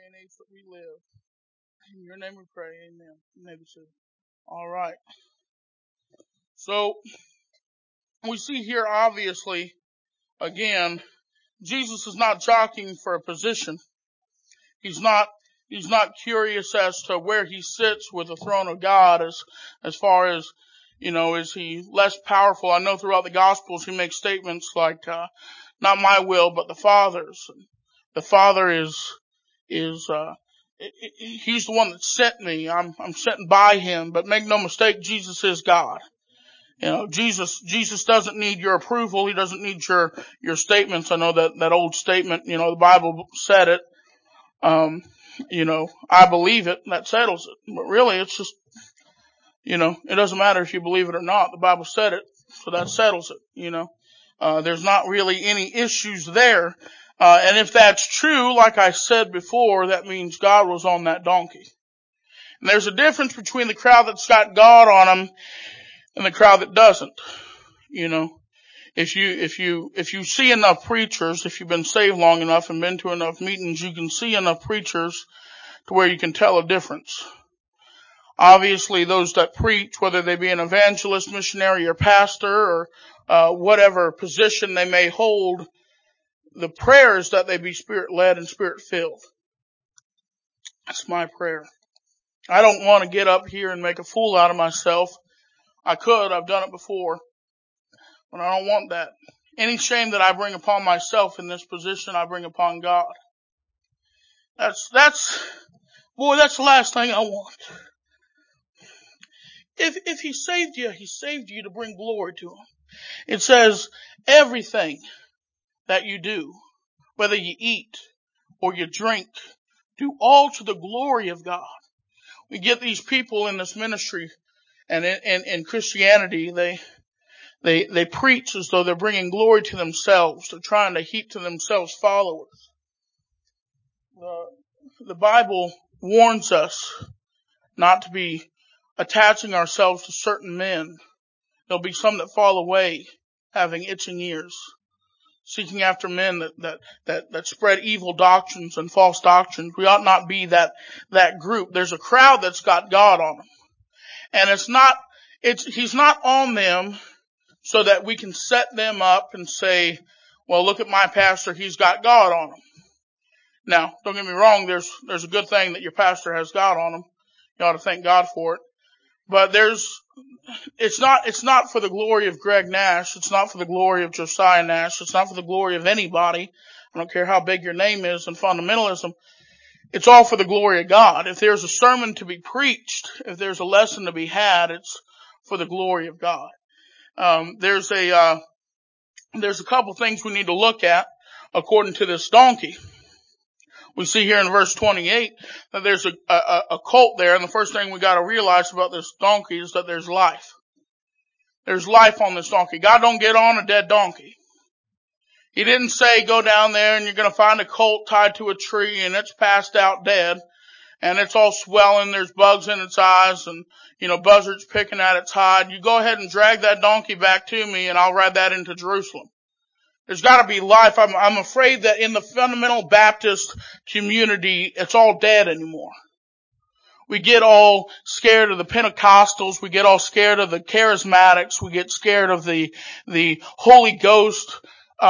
and age that we live. In your name we pray, amen. Maybe so. All right. So, we see here obviously, again, Jesus is not jockeying for a position. He's not curious as to where he sits with the throne of God as far as, is he less powerful? I know throughout the Gospels he makes statements like, not my will, but the Father's. The Father is, he's the one that sent me. I'm sent by him, but make no mistake, Jesus is God. Jesus doesn't need your approval. He doesn't need your statements. I know that old statement, the Bible said it. I believe it, and that settles it. But really, it's just, it doesn't matter if you believe it or not. The Bible said it, so that settles it, there's not really any issues there. And if that's true, like I said before, that means God was on that donkey. And there's a difference between the crowd that's got God on them and the crowd that doesn't. If you see enough preachers, if you've been saved long enough and been to enough meetings, you can see enough preachers to where you can tell a difference. Obviously, those that preach, whether they be an evangelist, missionary, or pastor, or whatever position they may hold, the prayer is that they be Spirit-led and Spirit-filled. That's my prayer. I don't want to get up here and make a fool out of myself. I could. I've done it before. But I don't want that. Any shame that I bring upon myself in this position, I bring upon God. That's the last thing I want. If he saved you to bring glory to him. It says, everything that you do, whether you eat or you drink, do all to the glory of God. We get these people in this ministry and in Christianity, they preach as though they're bringing glory to themselves. They're trying to heap to themselves followers. The Bible warns us not to be attaching ourselves to certain men. There'll be some that fall away, having itching ears, seeking after men that spread evil doctrines and false doctrines. We ought not be that group. There's a crowd that's got God on them. And he's not on them so that we can set them up and say, well, look at my pastor, he's got God on him. Now, don't get me wrong, there's a good thing that your pastor has God on him. You ought to thank God for it. But it's not for the glory of Greg Nash. It's not for the glory of Josiah Nash. It's not for the glory of anybody. I don't care how big your name is in fundamentalism. It's all for the glory of God. If there's a sermon to be preached, if there's a lesson to be had, it's for the glory of God. There's a couple things we need to look at according to this donkey. We see here in verse 28 that there's a colt there, and the first thing we got to realize about this donkey is that there's life. There's life on this donkey. God don't get on a dead donkey. He didn't say go down there and you're going to find a colt tied to a tree and it's passed out dead and it's all swelling. There's bugs in its eyes and, buzzards picking at its hide. You go ahead and drag that donkey back to me and I'll ride that into Jerusalem. There's got to be life. I'm afraid that in the fundamental Baptist community, it's all dead anymore. We get all scared of the Pentecostals. We get all scared of the charismatics. We get scared of the Holy Ghost,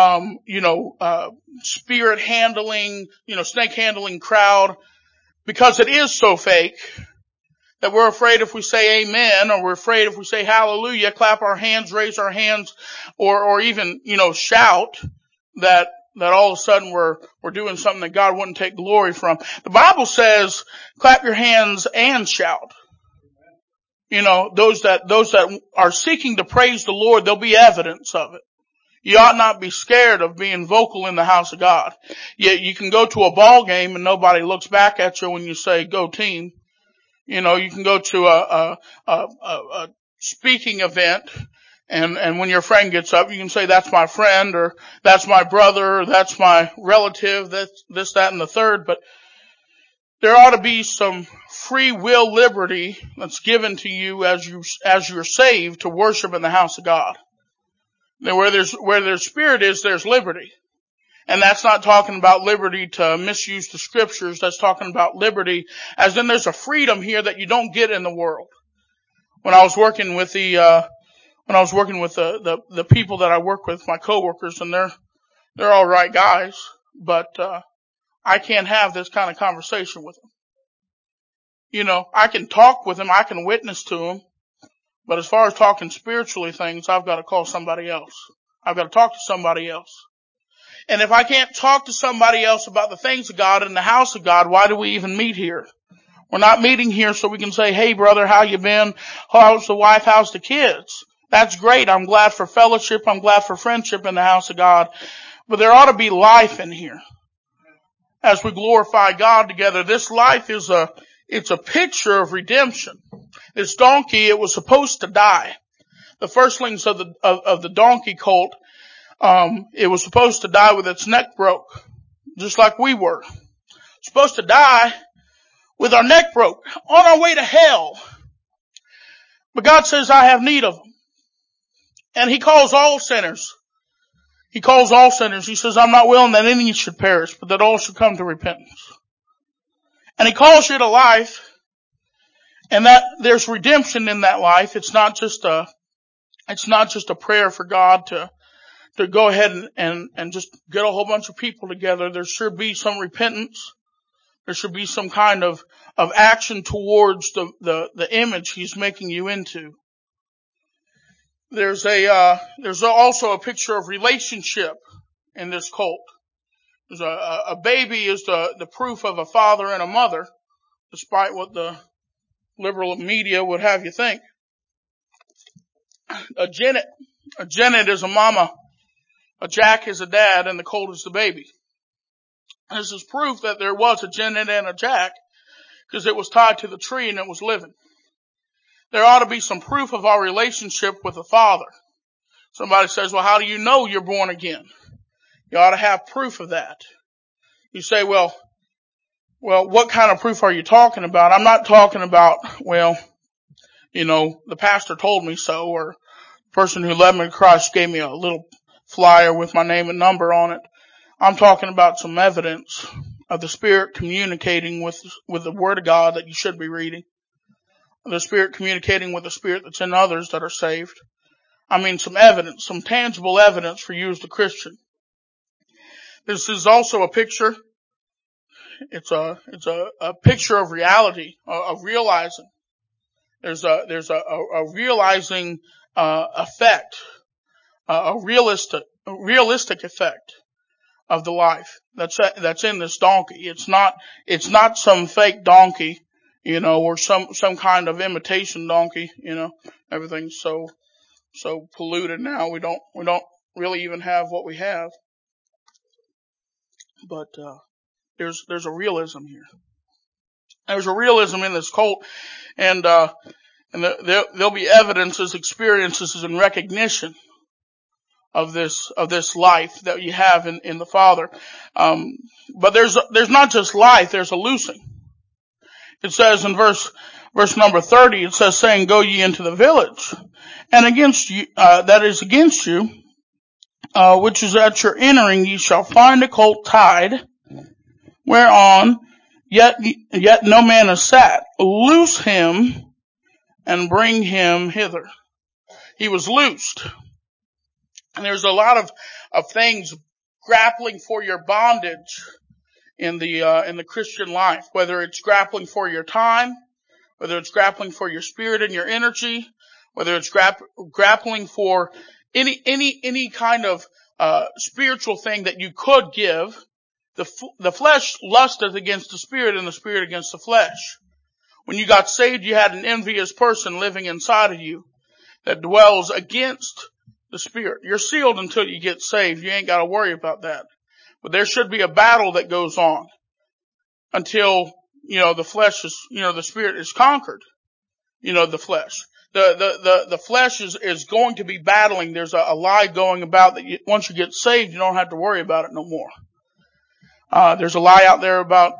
spirit handling, snake handling crowd, because it is so fake that we're afraid if we say amen, or we're afraid if we say hallelujah, clap our hands, raise our hands, or even, shout, that all of a sudden we're doing something that God wouldn't take glory from. The Bible says, clap your hands and shout. Those that are seeking to praise the Lord, there'll be evidence of it. You ought not be scared of being vocal in the house of God. You can go to a ball game and nobody looks back at you when you say, go team. You can go to a speaking event and when your friend gets up, you can say, that's my friend, or that's my brother, or that's my relative, that's this, that, and the third. But there ought to be some free will liberty that's given to you as you're saved to worship in the house of God. Now, where there's spirit is, there's liberty. And that's not talking about liberty to misuse the scriptures. That's talking about liberty as in there's a freedom here that you don't get in the world. When I was working with the people that I work with, my coworkers, and they're all right guys, but I can't have this kind of conversation with them. You know, I can talk with them, I can witness to them, but as far as talking spiritually things, I've got to call somebody else. I've got to talk to somebody else. And if I can't talk to somebody else about the things of God in the house of God, why do we even meet here? We're not meeting here so we can say, hey brother, how you been? How's the wife? How's the kids? That's great. I'm glad for fellowship. I'm glad for friendship in the house of God. But there ought to be life in here as we glorify God together. This life is it's a picture of redemption. This donkey, it was supposed to die. The firstlings of the donkey colt, it was supposed to die with its neck broke, just like we were. Supposed to die with our neck broke, on our way to hell. But God says, I have need of them. And He calls all sinners. He calls all sinners. He says, I'm not willing that any should perish, but that all should come to repentance. And He calls you to life, and that there's redemption in that life. It's not just a prayer for God to go ahead and just get a whole bunch of people together. There should be some repentance. There should be some kind of action towards the image He's making you into. There's also a picture of relationship in this cult. There's a baby is the proof of a father and a mother, despite what the liberal media would have you think. A Janet is a mama, a Jack is a dad, and the colt is the baby. This is proof that there was a Janet and a Jack, because it was tied to the tree and it was living. There ought to be some proof of our relationship with the Father. Somebody says, well, how do you know you're born again? You ought to have proof of that. You say, well, what kind of proof are you talking about? I'm not talking about, the pastor told me so, or the person who led me to Christ gave me a little flyer with my name and number on it. I'm talking about some evidence of the Spirit communicating with the Word of God that you should be reading. The Spirit communicating with the Spirit that's in others that are saved. I mean, some evidence, some tangible evidence for you as the Christian. This is also a picture. It's a picture of reality, of realizing. There's a realizing, effect, a realistic effect of the life that's in this donkey. It's not some fake donkey, or some kind of imitation donkey, everything's so polluted now. We don't really even have what we have. But, there's a realism here. There's a realism in this cult, and there'll be evidences, experiences, and recognition of this life that you have in the Father. But there's not just life, there's a loosing. It says in verse number 30, it says, saying, go ye into the village, and against you, that is against you, which is at your entering, ye shall find a colt tied, whereon yet no man is sat. Loose him and bring him hither. He was loosed. And there's a lot of things grappling for your bondage in the Christian life, whether it's grappling for your time, whether it's grappling for your spirit and your energy, whether it's grappling for any kind of spiritual thing that you could give. The flesh lusteth against the spirit, and the spirit against the flesh. When you got saved, you had an envious person living inside of you that dwells against the Spirit. You're sealed until you get saved. You ain't got to worry about that. But there should be a battle that goes on until, the flesh is, the Spirit is conquered. The flesh. The flesh is going to be battling. There's a lie going about that once you get saved, you don't have to worry about it no more. There's a lie out there about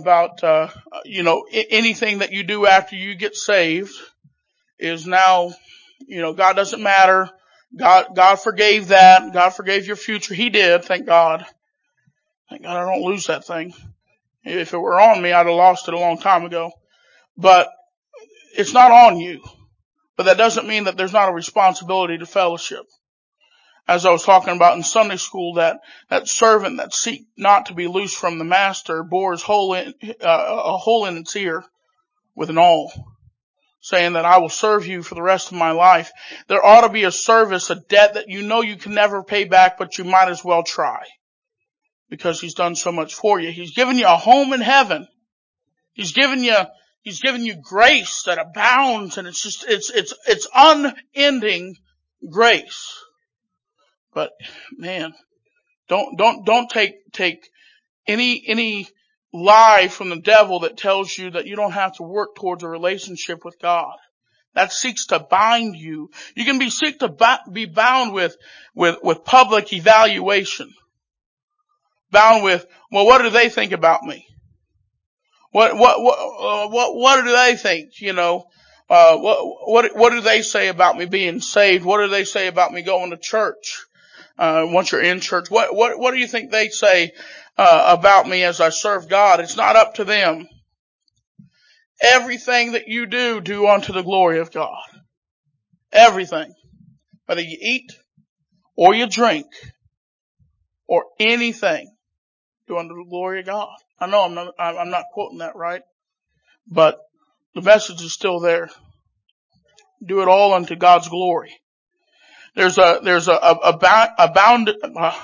anything that you do after you get saved is now, God doesn't matter. God forgave that. God forgave your future. He did, thank God. Thank God I don't lose that thing. If it were on me, I'd have lost it a long time ago. But it's not on you. But that doesn't mean that there's not a responsibility to fellowship. As I was talking about in Sunday school, that servant that seeked not to be loosed from the master bore a hole in its ear with an awl, saying that I will serve you for the rest of my life. There ought to be a service, a debt that you know you can never pay back, but you might as well try. Because He's done so much for you. He's given you a home in heaven. He's given you grace that abounds, and it's unending grace. But man, don't take any lie from the devil that tells you that you don't have to work towards a relationship with God. That seeks to bind you. You can seek to be bound with public evaluation. Bound with, well, what do they think about me? What do they think? You know, what do they say about me being saved? What do they say about me going to church? Once you're in church, what do you think they say, about me as I serve God? It's not up to them. Everything that you do unto the glory of God. Everything. Whether you eat, or you drink, or anything, do unto the glory of God. I know I'm not quoting that right, but the message is still there. Do it all unto God's glory. There's a bondage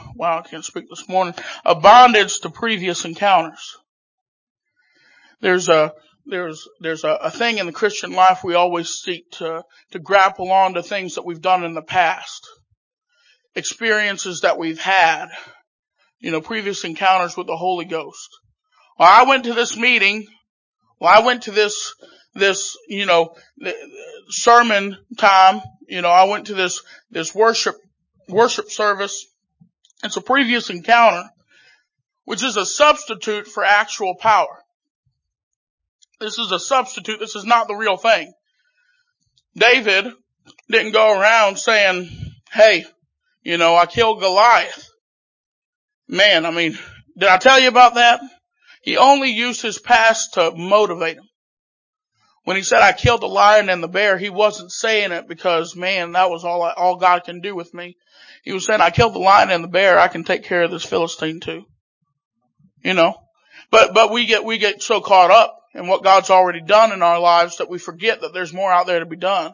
to previous encounters. There's a thing in the Christian life we always seek to grapple on to things that we've done in the past. Experiences that we've had. You know, previous encounters with the Holy Ghost. Well, I went to this meeting. Well, I went to this, you know, sermon time. You know, I went to this worship service. It's a previous encounter, which is a substitute for actual power. This is a substitute. This is not the real thing. David didn't go around saying, hey, you know, I killed Goliath. Man, I mean, did I tell you about that? He only used his past to motivate him. When he said, I killed the lion and the bear, he wasn't saying it because, man, that was all God can do with me. He was saying, I killed the lion and the bear, I can take care of this Philistine too. You know? But we get so caught up in what God's already done in our lives that we forget that there's more out there to be done.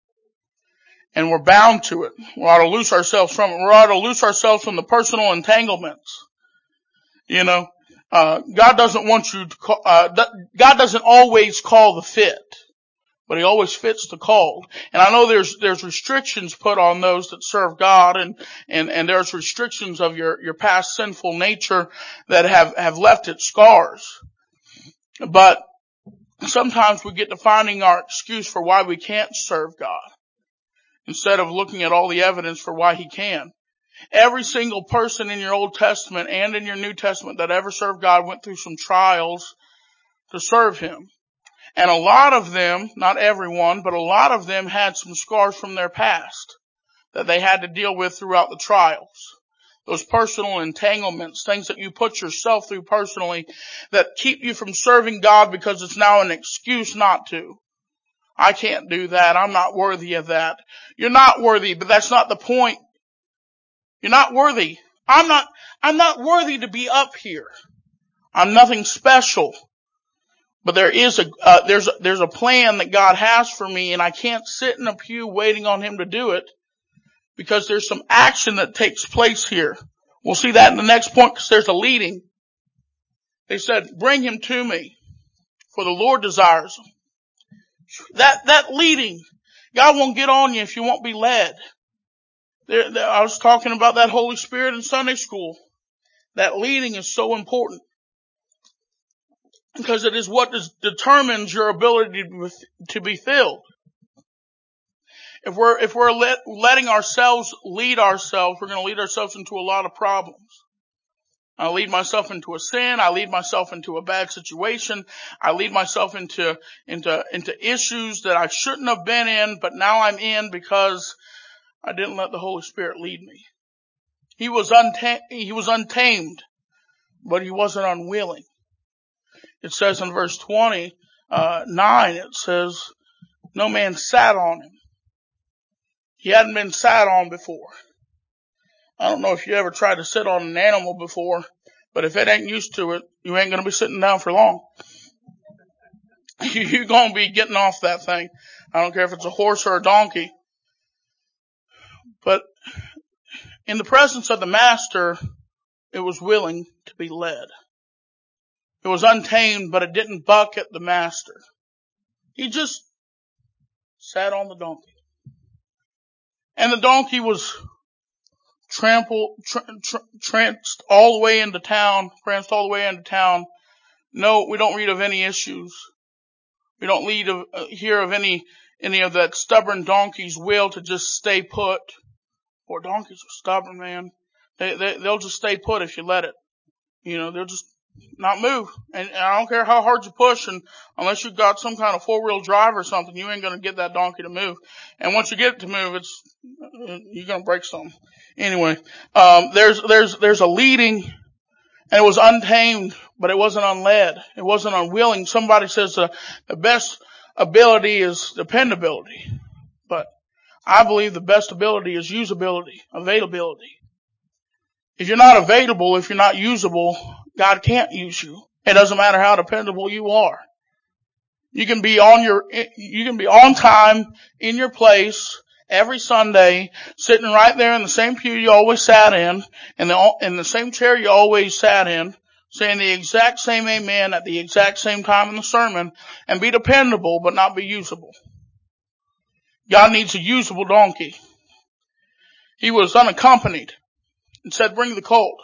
And we're bound to it. We ought to loose ourselves from it. We ought to loose ourselves from the personal entanglements. You know? God doesn't want you to call, God doesn't always call the fit, but He always fits the called. And I know there's restrictions put on those that serve God, and there's restrictions of your past sinful nature that have left its scars. But sometimes we get to finding our excuse for why we can't serve God, instead of looking at all the evidence for why He can. Every single person in your Old Testament and in your New Testament that ever served God went through some trials to serve Him. And a lot of them, not everyone, but a lot of them had some scars from their past that they had to deal with throughout the trials. Those personal entanglements, things that you put yourself through personally that keep you from serving God because it's now an excuse not to. I can't do that. I'm not worthy of that. You're not worthy, but that's not the point. You're not worthy. I'm not worthy to be up here. I'm nothing special. But there's a plan that God has for me, and I can't sit in a pew waiting on Him to do it, because there's some action that takes place here. We'll see that in the next point, because there's a leading. They said, bring him to me, for the Lord desires him. That leading, God won't get on you if you won't be led. I was talking about that Holy Spirit in Sunday school. That leading is so important, because it is what determines your ability to be filled. If we're letting ourselves lead ourselves, we're going to lead ourselves into a lot of problems. I lead myself into a sin. I lead myself into a bad situation. I lead myself into issues that I shouldn't have been in, but now I'm in because I didn't let the Holy Spirit lead me. He was untamed but he wasn't unwilling. It says in verse 29, it says, no man sat on him. He hadn't been sat on before. I don't know if you ever tried to sit on an animal before, but if it ain't used to it, you ain't going to be sitting down for long. You're going to be getting off that thing. I don't care if it's a horse or a donkey. But in the presence of the master, it was willing to be led. It was untamed, but it didn't buck at the master. He just sat on the donkey. And the donkey was tranced all the way into town, No, we don't read of any issues. We don't hear of any of that stubborn donkey's will to just stay put. Poor donkeys are stubborn, man. They'll just stay put if you let it. They'll just not move. And I don't care how hard you push, and unless you've got some kind of 4-wheel drive or something, you ain't gonna get that donkey to move. And once you get it to move, you're gonna break something. Anyway, there's a leading, and it was untamed, but it wasn't unled. It wasn't unwilling. Somebody says the best ability is dependability, but I believe the best ability is usability, availability. If you're not available, if you're not usable, God can't use you. It doesn't matter how dependable you are. You can be on time in your place every Sunday, sitting right there in the same pew you always sat in the same chair you always sat in, saying the exact same amen at the exact same time in the sermon, and be dependable but not be usable. God needs a usable donkey. He was unaccompanied and said, bring the colt.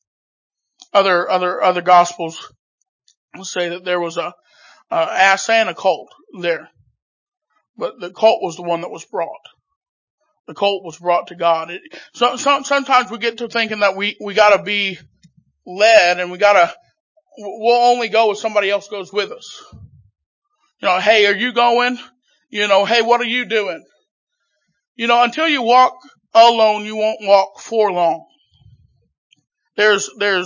Other gospels say that there was a ass and a colt there. But the colt was the one that was brought. The colt was brought to God. Sometimes we get to thinking that we gotta be led, and we'll only go if somebody else goes with us. Hey, are you going? Hey, what are you doing? Until you walk alone, you won't walk for long. There's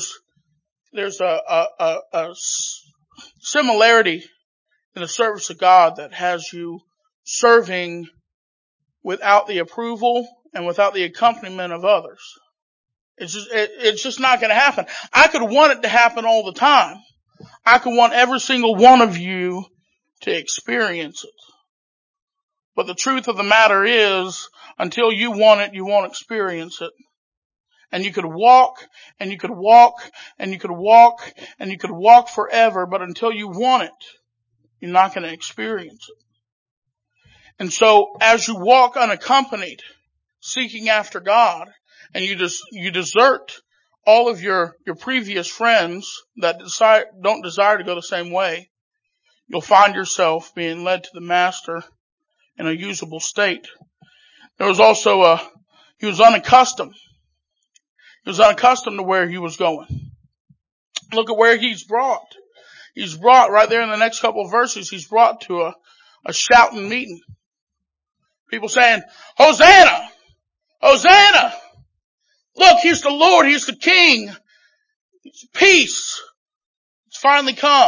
a similarity in the service of God that has you serving without the approval and without the accompaniment of others. It's just not going to happen. I could want it to happen all the time. I could want every single one of you to experience it. But the truth of the matter is, until you want it, you won't experience it. And you could walk, and you could walk, and you could walk, and you could walk forever, but until you want it, you're not going to experience it. And so, as you walk unaccompanied, seeking after God, and you desert all of your previous friends that don't desire to go the same way, you'll find yourself being led to the Master in a usable state. There was also he was unaccustomed. He was unaccustomed to where he was going. Look at where he's brought. He's brought right there in the next couple of verses. He's brought to a shouting meeting. People saying, Hosanna! Hosanna! Look, he's the Lord. He's the King. Peace. It's finally come.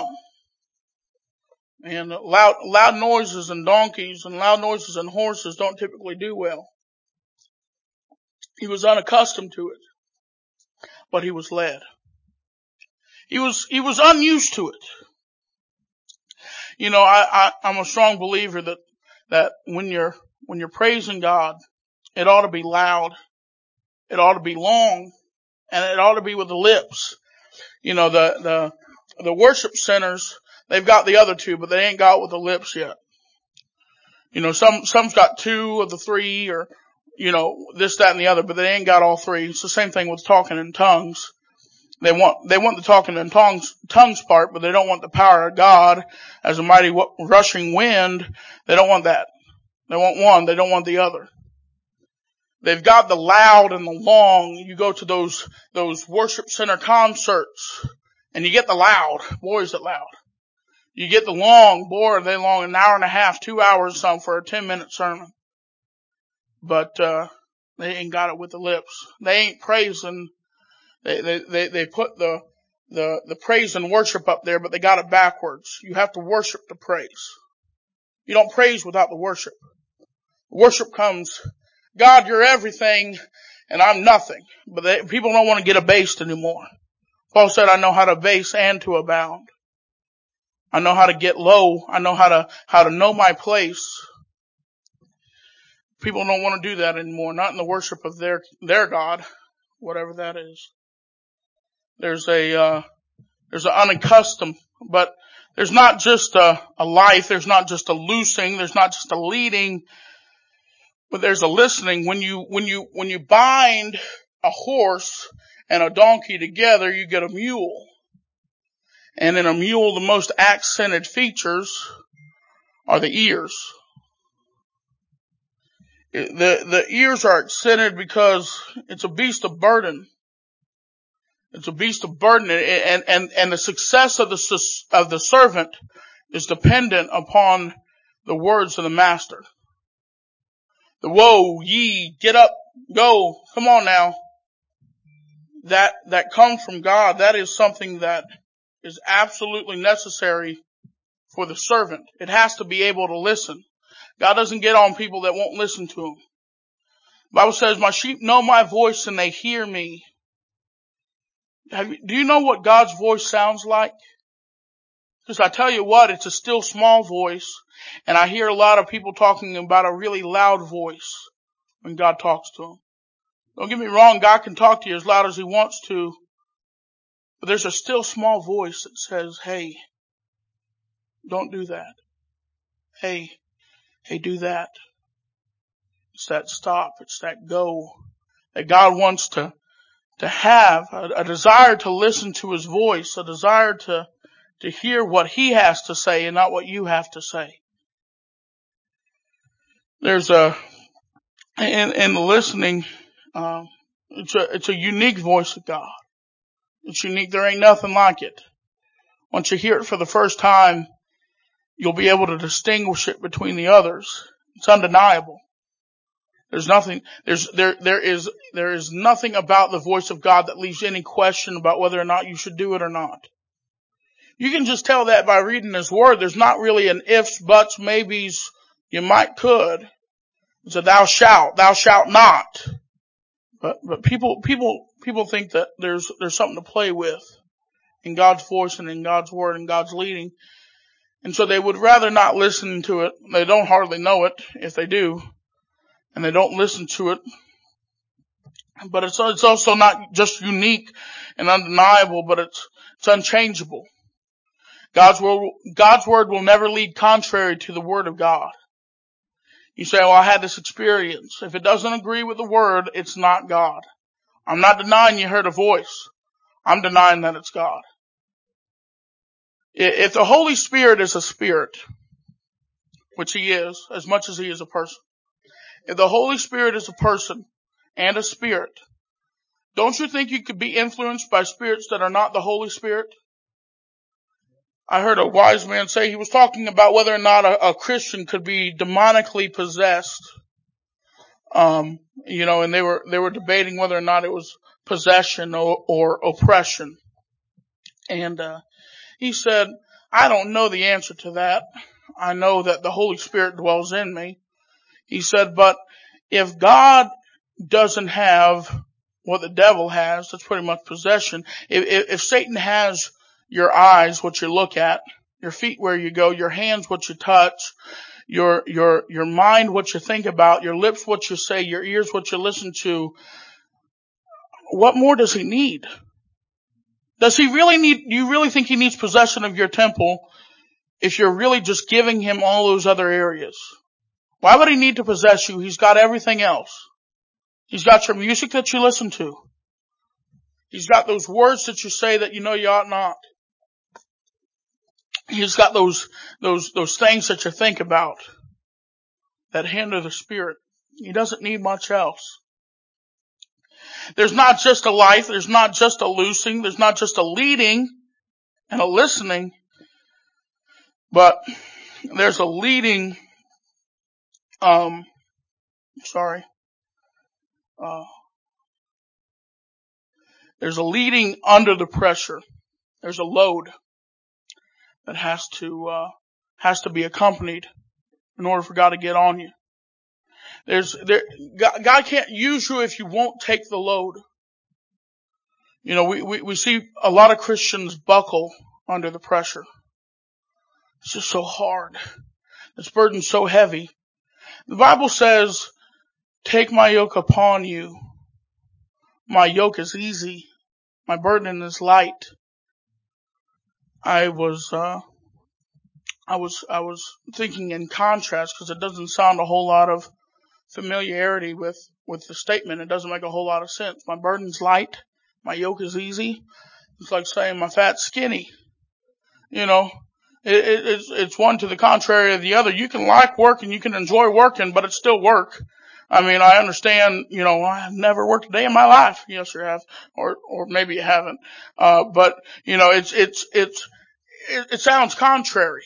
And loud noises and donkeys and loud noises and horses don't typically do well. He was unaccustomed to it, but he was led. He was unused to it. I'm a strong believer that when you're praising God, it ought to be loud, it ought to be long, and it ought to be with the lips. The worship centers, they've got the other two, but they ain't got with the lips yet. Some's got 2 of the 3, or this, that, and the other, but they ain't got all 3. It's the same thing with talking in tongues. They want the talking in tongues part, but they don't want the power of God as a mighty rushing wind. They don't want that. They want one. They don't want the other. They've got the loud and the long. You go to those worship center concerts and you get the loud. Boy, is it loud. You get the long. Boy, are they long. 1.5 hours, 2 hours, some for a 10-minute sermon. But, they ain't got it with the lips. They ain't praising. They put the the praise and worship up there, but they got it backwards. You have to worship to praise. You don't praise without the worship. Worship comes, God, you're everything, and I'm nothing. But people don't want to get abased anymore. Paul said, I know how to abase and to abound. I know how to get low. I know how to know my place. People don't want to do that anymore. Not in the worship of their God, whatever that is. There's an unaccustomed, but there's not just a life. There's not just a loosing. There's not just a leading, but there's a listening. When you bind a horse and a donkey together, you get a mule. And in a mule, the most accented features are the ears. The ears are accented because it's a beast of burden. It's a beast of burden, and the success of the servant is dependent upon the words of the master. The woe, ye, get up, go, come on now. That comes from God. That is something that is absolutely necessary for the servant. It has to be able to listen. God doesn't get on people that won't listen to him. The Bible says, my sheep know my voice and they hear me. Do you know what God's voice sounds like? Because I tell you what, it's a still small voice, and I hear a lot of people talking about a really loud voice when God talks to them. Don't get me wrong, God can talk to you as loud as he wants to, but there's a still small voice that says, hey, don't do that. Hey, do that. It's that stop, it's that go, that God wants to have a desire to listen to his voice, a desire to hear what he has to say and not what you have to say. There's in the listening, it's a unique voice of God. It's unique. There ain't nothing like it. Once you hear it for the first time, you'll be able to distinguish it between the others. It's undeniable. There is nothing about the voice of God that leaves any question about whether or not you should do it or not. You can just tell that by reading his word. There's not really an ifs, buts, maybes. You might could. It's a thou shalt not. But people think that there's something to play with in God's voice and in God's word and God's leading. And so they would rather not listen to it. They don't hardly know it if they do. And they don't listen to it. But it's also not just unique and undeniable, but it's unchangeable. God's word will never lead contrary to the word of God. You say, well, I had this experience. If it doesn't agree with the word, it's not God. I'm not denying you heard a voice. I'm denying that it's God. If the Holy Spirit is a spirit, which he is, as much as he is a person, if the Holy Spirit is a person and a spirit, don't you think you could be influenced by spirits that are not the Holy Spirit? I heard a wise man say, he was talking about whether or not a Christian could be demonically possessed. And they were debating whether or not it was possession or oppression. And, he said, I don't know the answer to that. I know that the Holy Spirit dwells in me. He said, but if God doesn't have what the devil has, that's pretty much possession. If Satan has your eyes, what you look at, your feet where you go, your hands what you touch, your mind what you think about, your lips what you say, your ears what you listen to, what more does he need? Do you really think he needs possession of your temple if you're really just giving him all those other areas? Why would he need to possess you? He's got everything else. He's got your music that you listen to. He's got those words that you say that you know you ought not. He's got those things that you think about that hinder the spirit. He doesn't need much else. There's not just a life, there's not just a loosing, there's not just a leading and a listening, but there's a leading, there's a leading under the pressure. There's a load that has to be accompanied in order for God to get on you. God can't use you if you won't take the load. You know, we see a lot of Christians buckle under the pressure. It's just so hard. This burden's so heavy. The Bible says, take my yoke upon you. My yoke is easy. My burden is light. I was thinking in contrast, because it doesn't sound a whole lot of familiarity with the statement. It doesn't make a whole lot of sense. My burden's light. My yoke is easy. It's like saying my fat's skinny. You know, it's one to the contrary of the other. You can like work and you can enjoy working, but it's still work. I mean, I understand, you know, I've never worked a day in my life. Yes, you have. Or maybe you haven't. But, you know, it sounds contrary.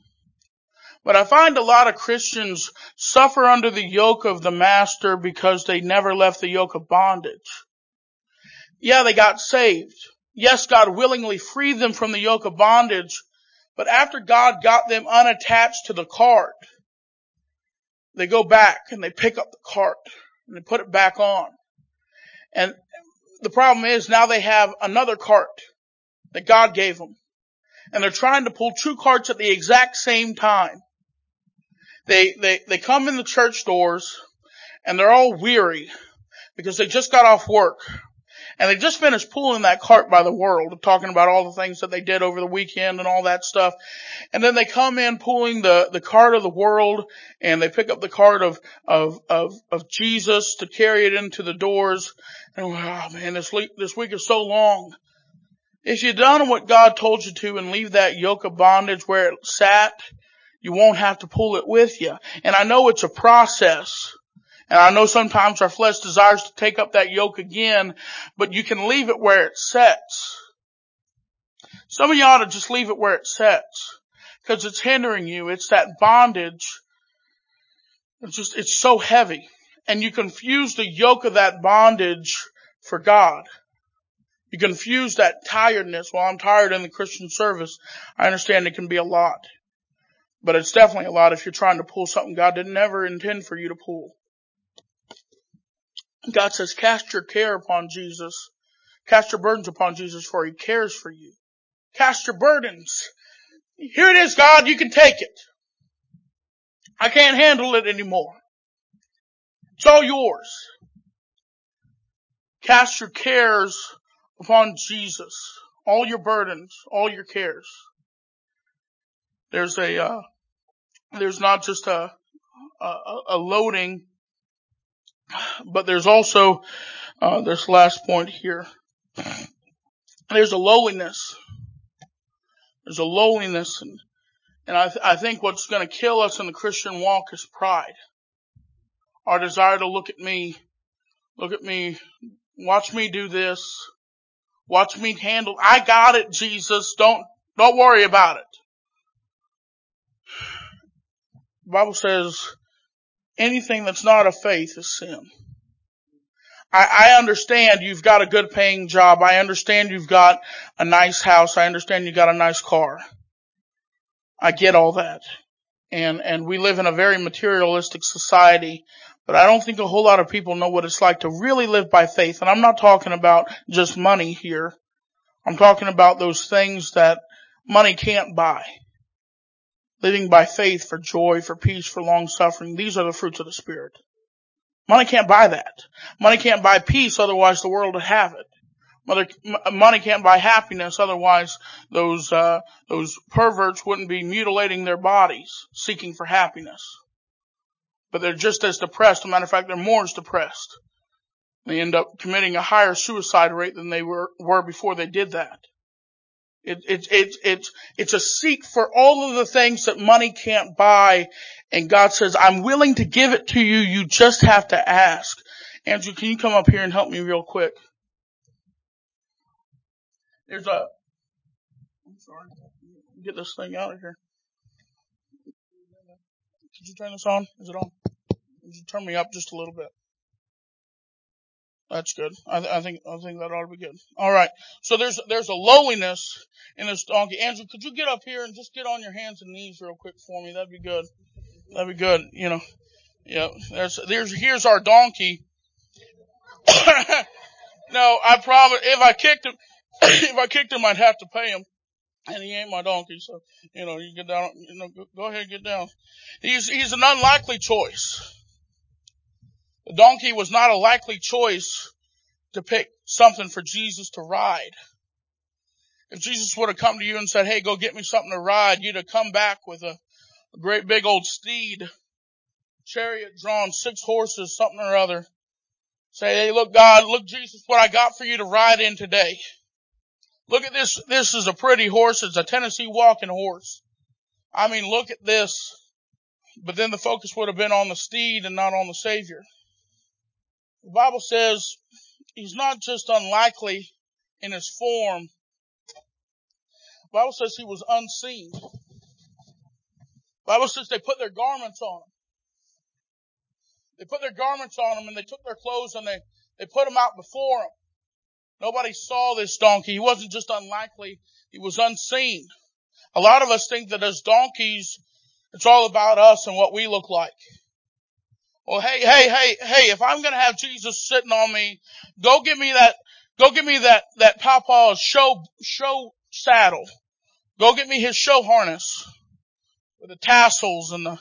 But I find a lot of Christians suffer under the yoke of the master because they never left the yoke of bondage. Yeah, they got saved. Yes, God willingly freed them from the yoke of bondage. But after God got them unattached to the cart, they go back and they pick up the cart and they put it back on. And the problem is now they have another cart that God gave them. And they're trying to pull two carts at the exact same time. They come in the church doors and they're all weary because they just got off work. And they just finished pulling that cart by the world, talking about all the things that they did over the weekend and all that stuff. And then they come in pulling the cart of the world, and they pick up the cart of Jesus to carry it into the doors. And oh man, this week is so long. If you've done what God told you to and leave that yoke of bondage where it sat, you won't have to pull it with you. And I know it's a process. And I know sometimes our flesh desires to take up that yoke again, but you can leave it where it sets. Some of you ought to just leave it where it sets, because it's hindering you. It's that bondage. It's so heavy. And you confuse the yoke of that bondage for God. You confuse that tiredness. Well, I'm tired in the Christian service. I understand it can be a lot. But it's definitely a lot if you're trying to pull something God didn't ever intend for you to pull. God says, cast your care upon Jesus. Cast your burdens upon Jesus, for He cares for you. Cast your burdens. Here it is, God, you can take it. I can't handle it anymore. It's all yours. Cast your cares upon Jesus. All your burdens, all your cares. There's not just a loading, but there's also, this last point here. There's a lowliness. There's a lowliness, and I think what's going to kill us in the Christian walk is pride. Our desire to look at me, watch me do this, watch me handle, I got it, Jesus, don't worry about it. The Bible says anything that's not of faith is sin. I understand you've got a good paying job. I understand you've got a nice house. I understand you've got a nice car. I get all that. And we live in a very materialistic society, but I don't think a whole lot of people know what it's like to really live by faith. And I'm not talking about just money here. I'm talking about those things that money can't buy. Living by faith for joy, for peace, for long suffering. These are the fruits of the Spirit. Money can't buy that. Money can't buy peace, otherwise the world would have it. Money can't buy happiness, otherwise those perverts wouldn't be mutilating their bodies, seeking for happiness. But they're just as depressed. As a matter of fact, they're more as depressed. They end up committing a higher suicide rate than they were before they did that. It's a seek for all of the things that money can't buy. And God says, I'm willing to give it to you. You just have to ask. Andrew, can you come up here and help me real quick? I'm sorry. Get this thing out of here. Could you turn this on? Is it on? Could you turn me up just a little bit? That's good. I think that ought to be good. All right. So there's a lowliness in this donkey. Andrew, could you get up here and just get on your hands and knees real quick for me? That'd be good. That'd be good. You know. Yeah. Here's our donkey. No, I promise. If I kicked him, I'd have to pay him. And he ain't my donkey, so you get down. Go ahead and get down. He's an unlikely choice. The donkey was not a likely choice to pick something for Jesus to ride. If Jesus would have come to you and said, "Hey, go get me something to ride," you'd have come back with a great big old steed, chariot drawn, 6 horses, something or other. Say, "Hey, look, God, look, Jesus, what I got for you to ride in today. Look at this. This is a pretty horse. It's a Tennessee walking horse. I mean, look at this." But then the focus would have been on the steed and not on the Savior. The Bible says he's not just unlikely in his form. The Bible says he was unseen. The Bible says they put their garments on him. They put their garments on him and they took their clothes and they put them out before him. Nobody saw this donkey. He wasn't just unlikely. He was unseen. A lot of us think that as donkeys, it's all about us and what we look like. Well, hey, if I'm going to have Jesus sitting on me, go give me that Papa's show saddle. Go get me his show harness with the tassels and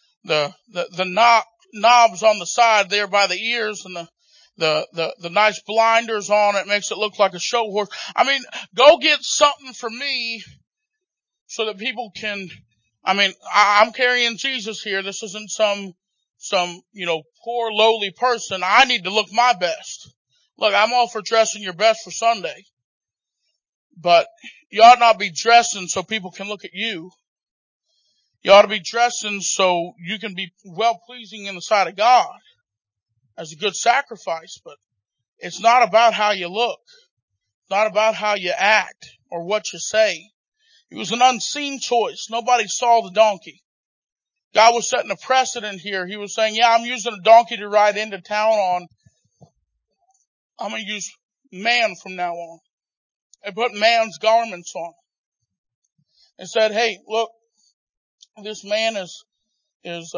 the knobs on the side there by the ears and the nice blinders on it makes it look like a show horse. I mean, go get something for me so that people can, I'm carrying Jesus here. This isn't some, poor lowly person. I need to look my best. Look, I'm all for dressing your best for Sunday, but you ought not be dressing so people can look at you. You ought to be dressing so you can be well pleasing in the sight of God as a good sacrifice, but it's not about how you look. It's not about how you act or what you say. It was an unseen choice. Nobody saw the donkey. God was setting a precedent here. He was saying, yeah, I'm using a donkey to ride into town on. I'm going to use man from now on. They put man's garments on. And said, hey, look, this man he's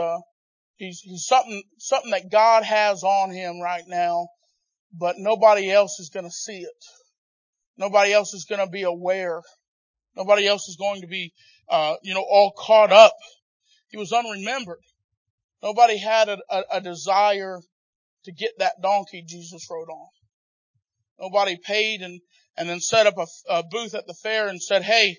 something that God has on him right now, but nobody else is going to see it. Nobody else is going to be aware. Nobody else is going to be, all caught up. He was unremembered. Nobody had a desire to get that donkey Jesus rode on. Nobody paid and then set up a booth at the fair and said, hey,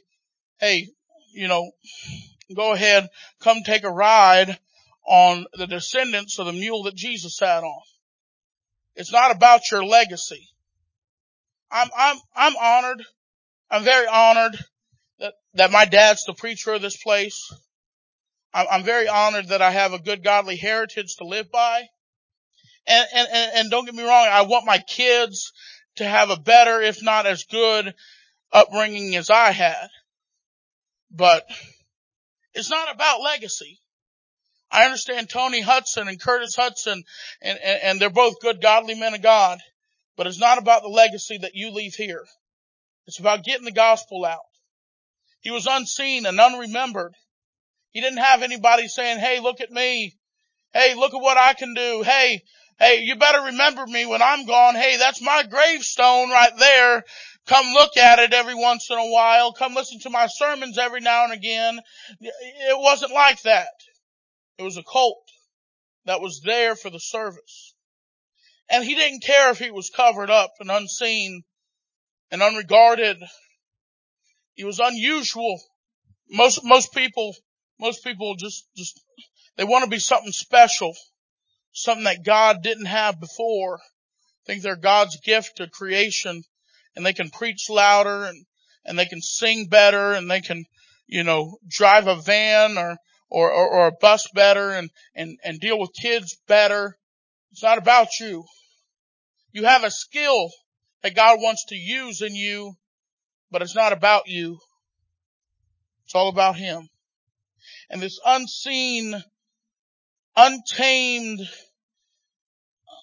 go ahead, come take a ride on the descendants of the mule that Jesus sat on. It's not about your legacy. I'm honored. I'm very honored that my dad's the preacher of this place. I'm very honored that I have a good godly heritage to live by. And don't get me wrong, I want my kids to have a better, if not as good, upbringing as I had. But it's not about legacy. I understand Tony Hudson and Curtis Hudson, and they're both good godly men of God. But it's not about the legacy that you leave here. It's about getting the gospel out. He was unseen and unremembered. He didn't have anybody saying, hey, look at me. Hey, look at what I can do. Hey, you better remember me when I'm gone. Hey, that's my gravestone right there. Come look at it every once in a while. Come listen to my sermons every now and again. It wasn't like that. It was a cult that was there for the service. And he didn't care if he was covered up and unseen and unregarded. He was unusual. Most people just they want to be something special, something that God didn't have before. Think they're God's gift to creation, and they can preach louder and they can sing better and they can, drive a van or a bus better and deal with kids better. It's not about you. You have a skill that God wants to use in you, but it's not about you. It's all about Him. And this unseen, untamed,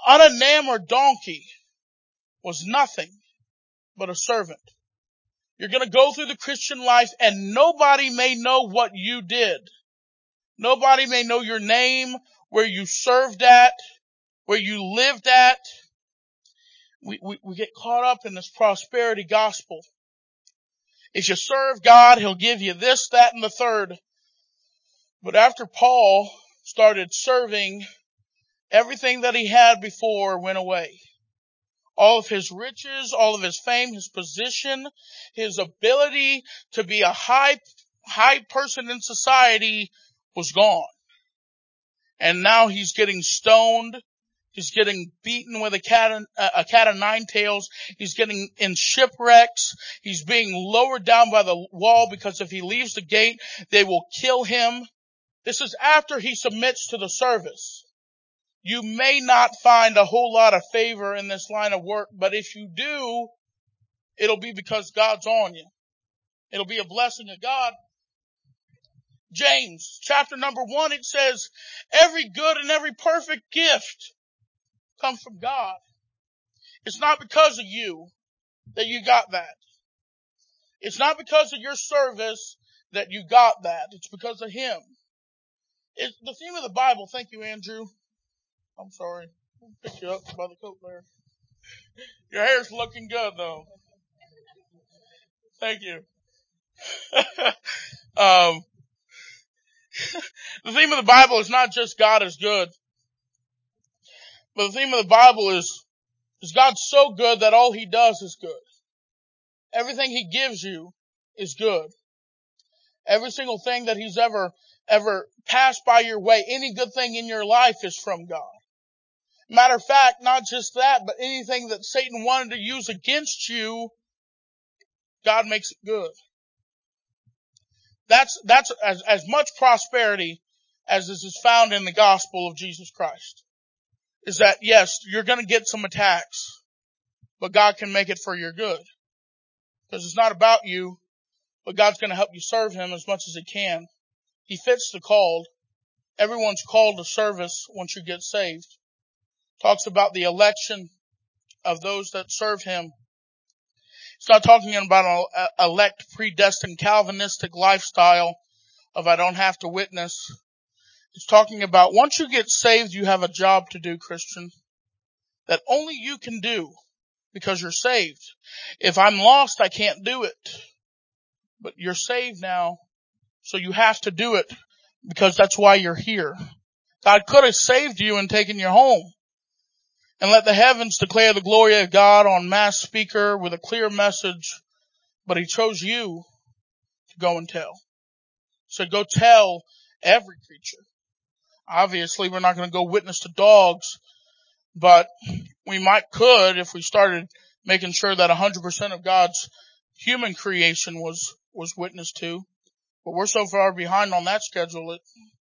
unenamored donkey was nothing but a servant. You're going to go through the Christian life and nobody may know what you did. Nobody may know your name, where you served at, where you lived at. We get caught up in this prosperity gospel. If you serve God, He'll give you this, that, and the third. But after Paul started serving, everything that he had before went away. All of his riches, all of his fame, his position, his ability to be a high person in society was gone. And now he's getting stoned. He's getting beaten with a cat of nine tails. He's getting in shipwrecks. He's being lowered down by the wall because if he leaves the gate, they will kill him. This is after he submits to the service. You may not find a whole lot of favor in this line of work, but if you do, it'll be because God's on you. It'll be a blessing of God. James, chapter number 1, it says, every good and every perfect gift comes from God. It's not because of you that you got that. It's not because of your service that you got that. It's because of Him. It's the theme of the Bible. Thank you, Andrew. I'm sorry. I'll pick you up by the coat there. Your hair's looking good, though. Thank you. The theme of the Bible is not just God is good, but the theme of the Bible is God so good that all He does is good. Everything He gives you is good. Every single thing that He's ever passed by your way, any good thing in your life is from God. Matter of fact, not just that, but anything that Satan wanted to use against you, God makes it good. That's as much prosperity as is found in the gospel of Jesus Christ. Is that, yes, you're going to get some attacks, but God can make it for your good. Because it's not about you, but God's going to help you serve Him as much as He can. He fits the called. Everyone's called to service once you get saved. Talks about the election of those that serve Him. It's not talking about an elect, predestined, Calvinistic lifestyle of I don't have to witness. It's talking about once you get saved, you have a job to do, Christian, that only you can do because you're saved. If I'm lost, I can't do it. But you're saved now, so you have to do it because that's why you're here. God could have saved you and taken you home and let the heavens declare the glory of God on mass speaker with a clear message, but He chose you to go and tell. So go tell every creature. Obviously, we're not going to go witness to dogs, but we could if we started making sure that 100% of God's human creation was witnessed to. But we're so far behind on that schedule,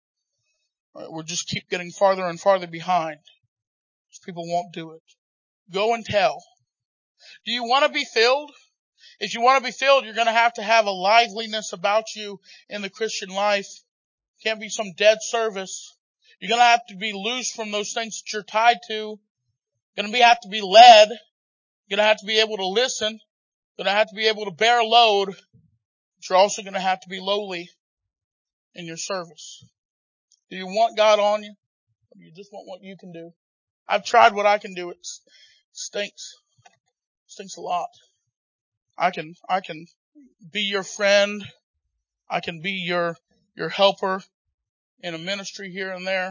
we'll just keep getting farther and farther behind. People won't do it. Go and tell. Do you want to be filled? If you want to be filled, you're going to have a liveliness about you in the Christian life. Can't be some dead service. You're going to have to be loose from those things that you're tied to. You're going to have to be led. You're going to have to be able to listen. You're going to have to be able to bear a load. But you're also going to have to be lowly in your service. Do you want God on you? Or do you just want what you can do? I've tried what I can do. It stinks. It stinks a lot. I can be your friend. I can be your helper in a ministry here and there.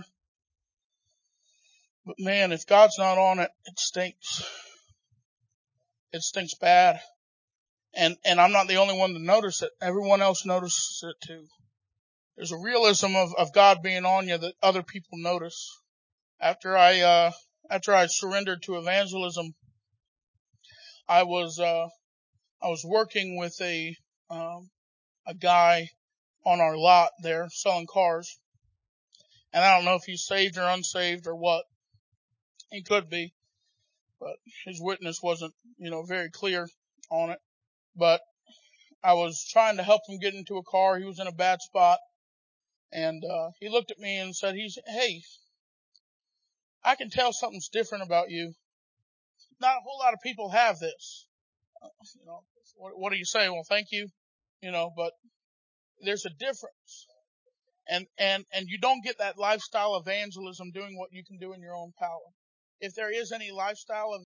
But man, if God's not on it, it stinks. It stinks bad. And I'm not the only one to notice it. Everyone else notices it too. There's a realism of God being on you that other people notice. After I surrendered to evangelism, I was working with a guy on our lot there selling cars. And I don't know if he's saved or unsaved or what. He could be, but his witness wasn't, very clear on it. But I was trying to help him get into a car. He was in a bad spot. And he looked at me and said, hey, I can tell something's different about you. Not a whole lot of people have this. What do you say? Well, thank you. But there's a difference. And you don't get that lifestyle evangelism doing what you can do in your own power. If there is any lifestyle of